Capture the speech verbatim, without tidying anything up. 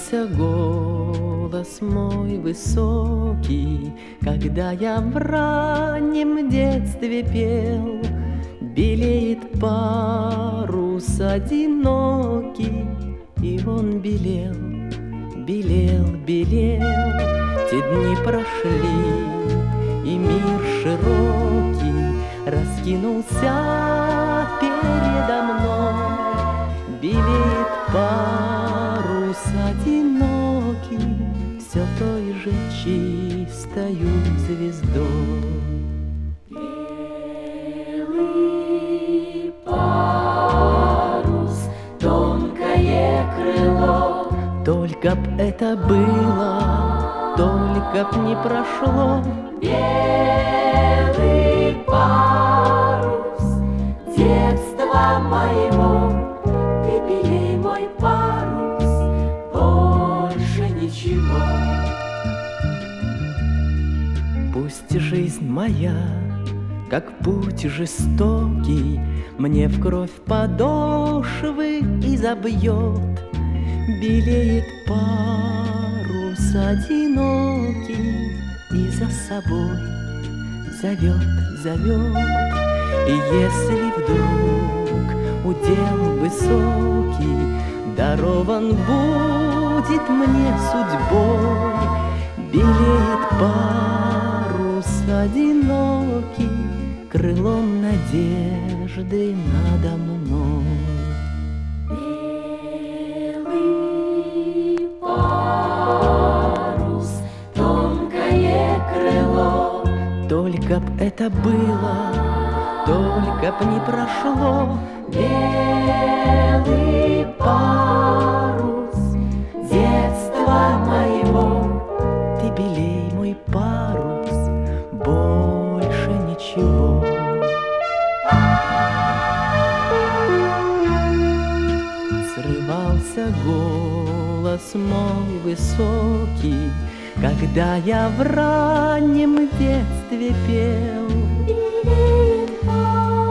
Срывался голос мой высокий, когда я в раннем детстве пел. Белеет парус одинокий, и он белел, белел, белел. Те дни прошли, и мир широкий раскинулся передо мной. Белеет парус одинокий, все той же чистою звездой. Белый парус, тонкое крыло. Только б это было, только б не прошло. Белый парус детства моего, ты белей мой парус, больше ничего. Пусть жизнь моя, как путь жестокий, мне в кровь подошвы изобьет. Белеет парус одинокий и за собой зовет, зовет. И если вдруг удел высокий дарован будет мне судьбой, белеет парус одинокий крылом надежды надо мной. Белый парус, тонкое крыло. Только б это было, только б не прошло. Белый парус детства моего, ты белей мой парус, больше ничего. Срывался голос мой высокий, когда я в раннем детстве пел. Белеет парус